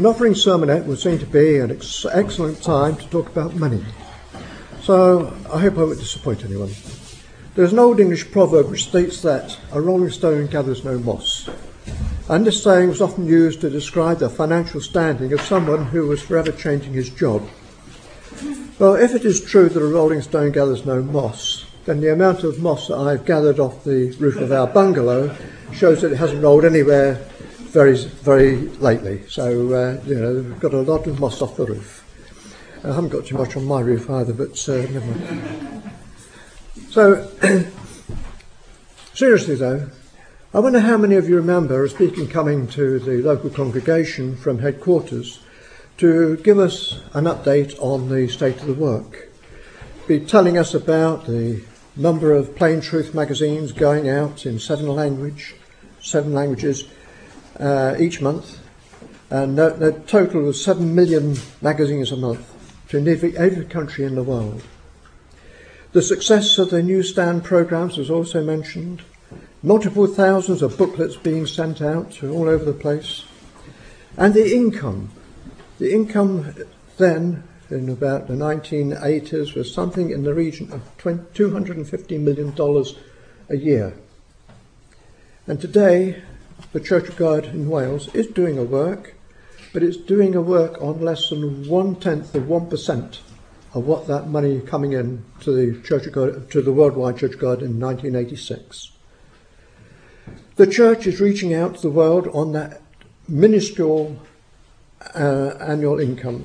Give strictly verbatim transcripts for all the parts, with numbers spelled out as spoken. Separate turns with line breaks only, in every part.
An offering sermonette would seem to be an ex- excellent time to talk about money. So I hope I won't disappoint anyone. There's an old English proverb which states that a rolling stone gathers no moss. And this saying was often used to describe the financial standing of someone who was forever changing his job. Well, if it is true that a rolling stone gathers no moss, then the amount of moss that I've gathered off the roof of our bungalow shows that it hasn't rolled anywhere very, very lately. So, uh, you know, we've got a lot of moss off the roof. I haven't got too much on my roof either, but uh, never mind. So, seriously though, I wonder how many of you remember a speaker coming to the local congregation from headquarters to give us an update on the state of the work. Be telling us about the number of Plain Truth magazines going out in seven language, seven languages uh, each month, and the, the total of seven million magazines a month to nearly every country in the world. The success of the newsstand programs was also mentioned. Multiple thousands of booklets being sent out to all over the place. And the income. The income then, in about the nineteen eighties, was something in the region of two hundred fifty million dollars a year. And today, the Church of God in Wales is doing a work, but it's doing a work on less than one-tenth of one percent of what that money coming in to the Church of God, to the Worldwide Church of God in nineteen eighty-six. The church is reaching out to the world on that minuscule uh, annual income.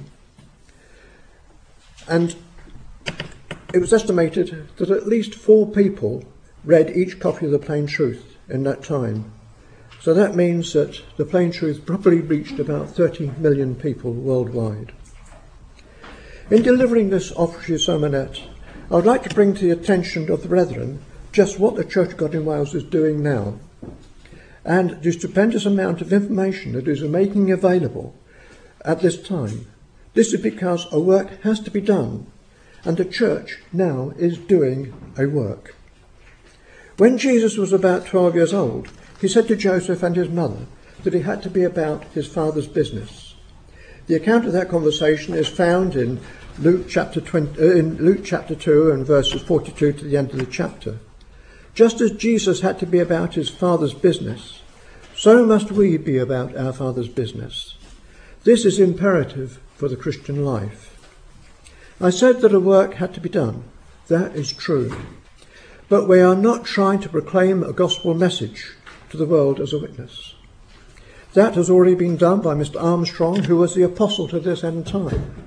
And it was estimated that at least four people read each copy of the Plain Truth in that time. So that means that the Plain Truth probably reached about thirty million people worldwide. In delivering this official sermonette, I would like to bring to the attention of the brethren just what the Church of God in Wales is doing now, and the stupendous amount of information that is making available at this time. This is because a work has to be done, and the church now is doing a work. When Jesus was about twelve years old, he said to Joseph and his mother that he had to be about his father's business. The account of that conversation is found in Luke chapter twenty, uh, in Luke chapter two and verses forty-two to the end of the chapter. Just as Jesus had to be about his Father's business, so must we be about our Father's business. This is imperative for the Christian life. I said that a work had to be done. That is true. But we are not trying to proclaim a gospel message to the world as a witness. That has already been done by Mister Armstrong, who was the apostle to this end time.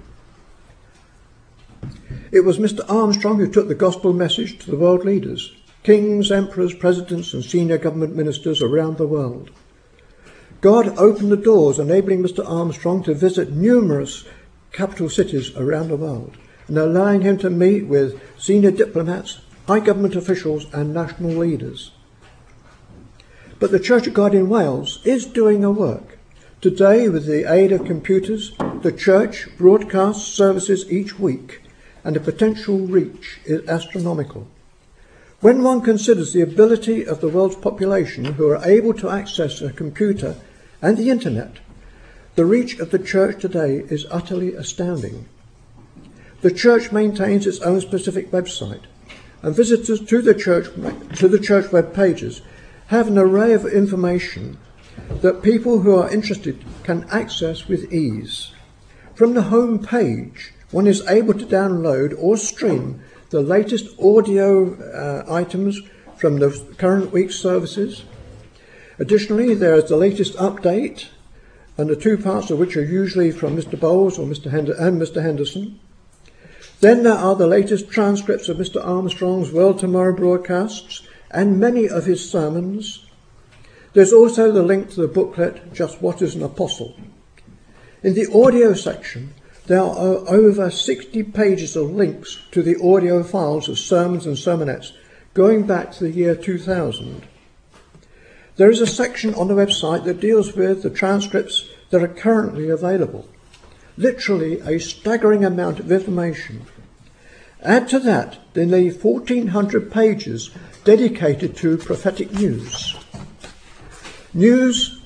It was Mister Armstrong who took the gospel message to the world leaders, kings, emperors, presidents and senior government ministers around the world. God opened the doors, enabling Mister Armstrong to visit numerous capital cities around the world and allowing him to meet with senior diplomats, high government officials and national leaders. But the Church of God in Wales is doing a work. Today, with the aid of computers, the church broadcasts services each week, and the potential reach is astronomical. When one considers the ability of the world's population who are able to access a computer and the internet, the reach of the church today is utterly astounding. The church maintains its own specific website, and visitors to the church to the church web pages have an array of information that people who are interested can access with ease. From the home page, one is able to download or stream the latest audio uh, items from the current week's services. Additionally, there is the latest update, and the two parts of which are usually from Mister Bowles or Mister Hend- and Mister Henderson. Then there are the latest transcripts of Mister Armstrong's World Tomorrow broadcasts and many of his sermons. There's also the link to the booklet, Just What is an Apostle? In the audio section, there are over sixty pages of links to the audio files of sermons and sermonettes going back to the year two thousand. There is a section on the website that deals with the transcripts that are currently available. Literally a staggering amount of information. Add to that the nearly fourteen hundred pages dedicated to prophetic news. News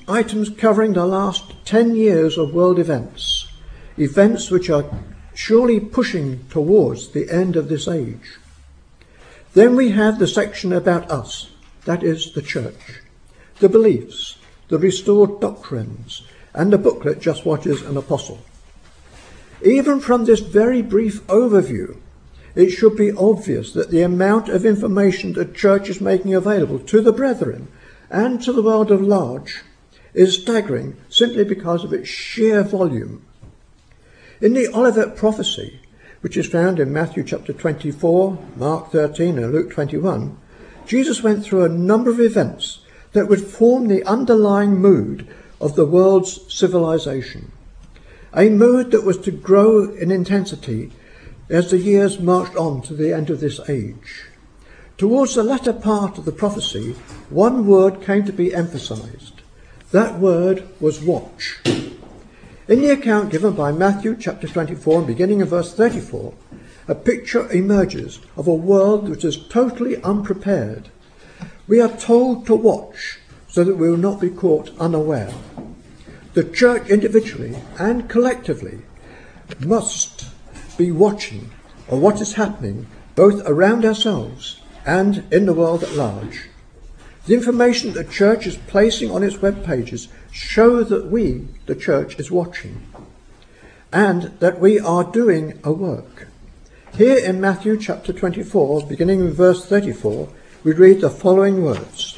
items covering the last ten years of world events, events which are surely pushing towards the end of this age. Then we have the section about us, that is the church, the beliefs, the restored doctrines, and the booklet, Just What is an Apostle. Even from this very brief overview, it should be obvious that the amount of information the church is making available to the brethren and to the world at large is staggering simply because of its sheer volume. In the Olivet prophecy, which is found in Matthew chapter twenty-four, Mark thirteen and Luke twenty-one, Jesus went through a number of events that would form the underlying mood of the world's civilization, a mood that was to grow in intensity as the years marched on to the end of this age. Towards the latter part of the prophecy, one word came to be emphasized. That word was watch. In the account given by Matthew chapter twenty-four, and beginning in verse thirty-four, a picture emerges of a world which is totally unprepared. We are told to watch so that we will not be caught unaware. The church individually and collectively must be watching on what is happening both around ourselves and in the world at large. The information the church is placing on its web pages show that we, the church, is watching and that we are doing a work. Here in Matthew chapter twenty-four, beginning in verse thirty-four, we read the following words.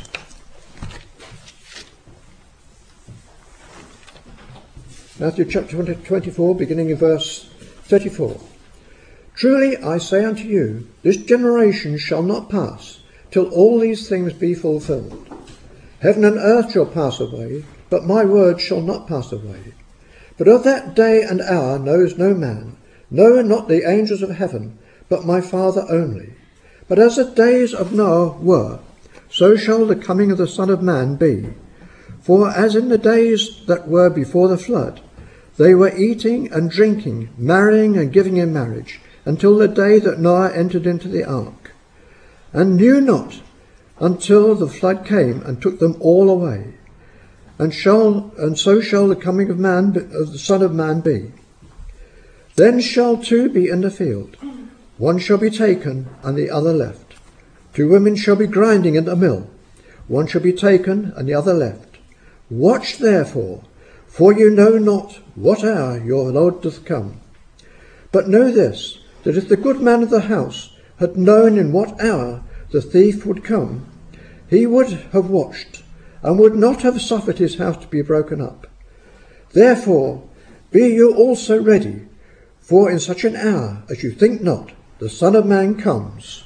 Matthew chapter twenty-four, beginning in verse thirty-four. Truly I say unto you, this generation shall not pass till all these things be fulfilled. Heaven and earth shall pass away, but my word shall not pass away. But of that day and hour knows no man, no, not the angels of heaven, but my Father only. But as the days of Noah were, so shall the coming of the Son of Man be. For as in the days that were before the flood, they were eating and drinking, marrying and giving in marriage, until the day that Noah entered into the ark, and knew not until the flood came and took them all away. And shall and so shall the coming of man be, of the Son of Man be. Then shall two be in the field, one shall be taken and the other left. Two women shall be grinding in the mill, one shall be taken and the other left. Watch therefore, for you know not what hour your Lord doth come. But know this, that if the good man of the house had known in what hour the thief would come, he would have watched, and would not have suffered his house to be broken up. Therefore be you also ready, for in such an hour as you think not, the Son of Man comes.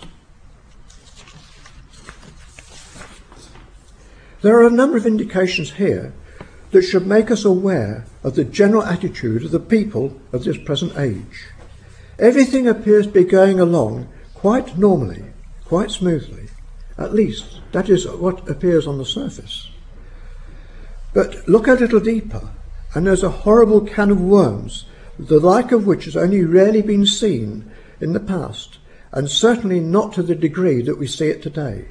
There are a number of indications here that should make us aware of the general attitude of the people of this present age. Everything appears to be going along quite normally, quite smoothly. At least, that is what appears on the surface. But look a little deeper, and there's a horrible can of worms, the like of which has only rarely been seen in the past, and certainly not to the degree that we see it today.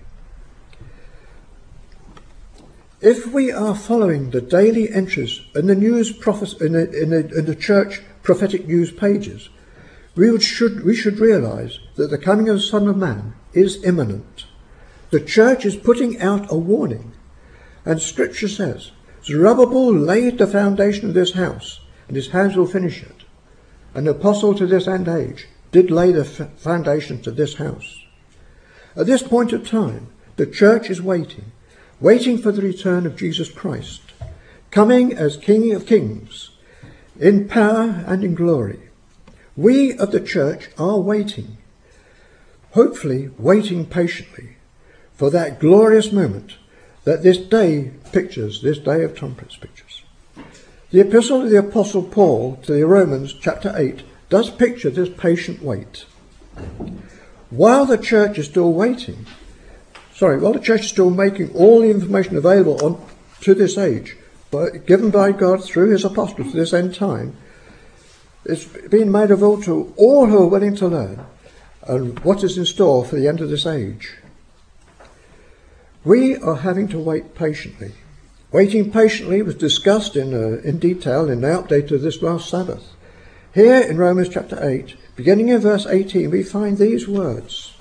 If we are following the daily entries in the news prophes- in, the, in, the, in the church prophetic news pages, we would, should we should realise that the coming of the Son of Man is imminent. The church is putting out a warning, and Scripture says, Zerubbabel laid the foundation of this house, and his hands will finish it. An apostle to this end age did lay the f- foundation to this house. At this point of time, the church is waiting, waiting for the return of Jesus Christ, coming as King of Kings, in power and in glory. We of the church are waiting, hopefully waiting patiently, for that glorious moment that this day pictures, this day of trumpets pictures. The epistle of the Apostle Paul to the Romans, chapter eight, does picture this patient wait. While the church is still waiting, sorry, while the church is still making all the information available on to this age, but given by God through his apostles to this end time, it's been made available to all who are willing to learn and what is in store for the end of this age. We are having to wait patiently, Waiting patiently was discussed in, uh, in detail in the update of this last Sabbath. Here in Romans chapter eight, beginning in verse eighteen, we find these words.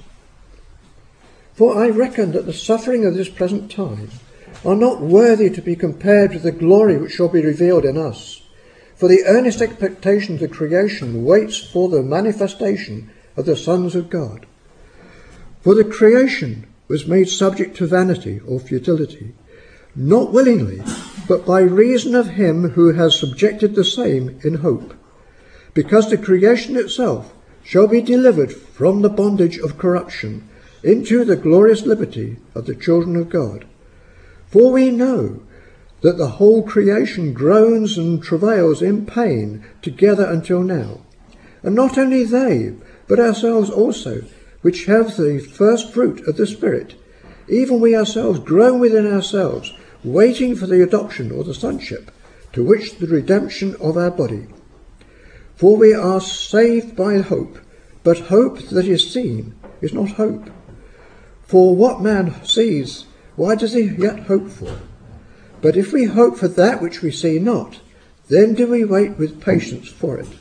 For I reckon that the suffering of this present time are not worthy to be compared with the glory which shall be revealed in us. For the earnest expectation of the creation waits for the manifestation of the sons of God. For the creation was made subject to vanity or futility, not willingly, but by reason of him who has subjected the same in hope, because the creation itself shall be delivered from the bondage of corruption into the glorious liberty of the children of God. For we know that the whole creation groans and travails in pain together until now. And not only they, but ourselves also, which have the first fruit of the Spirit, even we ourselves groan within ourselves, waiting for the adoption or the sonship, to which the redemption of our body. For we are saved by hope, but hope that is seen is not hope. For what man sees, why does he yet hope for? But if we hope for that which we see not, then do we wait with patience for it.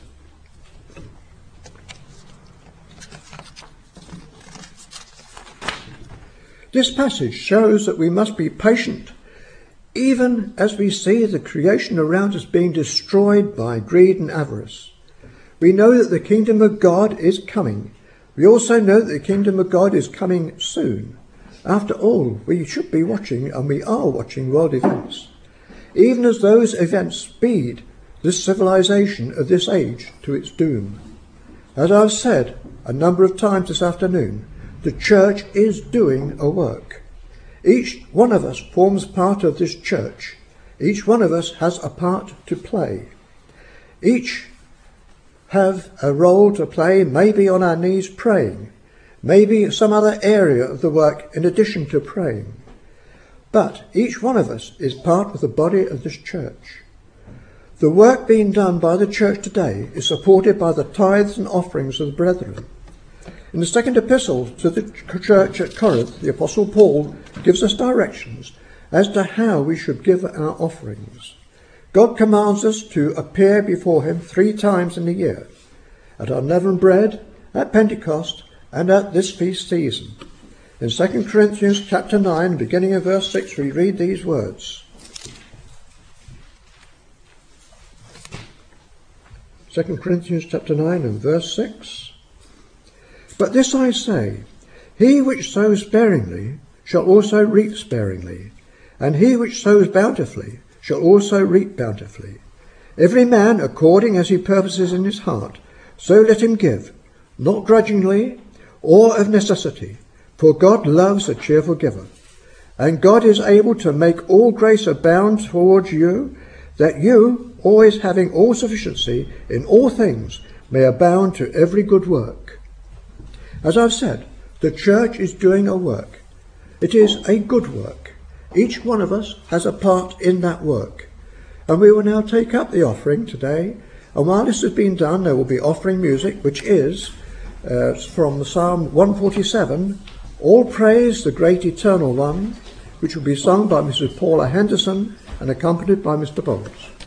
This passage shows that we must be patient, even as we see the creation around us being destroyed by greed and avarice. We know that the kingdom of God is coming. We also know that the kingdom of God is coming soon. After all, we should be watching, and we are watching, world events, even as those events speed this civilization of this age to its doom. As I've said a number of times this afternoon, the church is doing a work. Each one of us forms part of this church. Each one of us has a part to play. Each have a role to play, maybe on our knees praying, maybe some other area of the work in addition to praying. But each one of us is part of the body of this church. The work being done by the church today is supported by the tithes and offerings of the brethren. In the second epistle to the church at Corinth, the Apostle Paul gives us directions as to how we should give our offerings. God commands us to appear before him three times in a year, at unleavened bread, at Pentecost, and at this feast season. In Second Corinthians chapter nine, beginning of verse six, we read these words. Second Corinthians chapter nine and verse six. But this I say, he which sows sparingly shall also reap sparingly, and he which sows bountifully shall also reap bountifully. Every man according as he purposes in his heart, so let him give, not grudgingly or of necessity, for God loves a cheerful giver. And God is able to make all grace abound towards you, that you, always having all sufficiency in all things, may abound to every good work. As I've said, the church is doing a work. It is a good work. Each one of us has a part in that work. And we will now take up the offering today. And while this has been done, there will be offering music, which is uh, from Psalm one forty-seven, All Praise the Great Eternal One, which will be sung by Missus Paula Henderson and accompanied by Mister Bowles.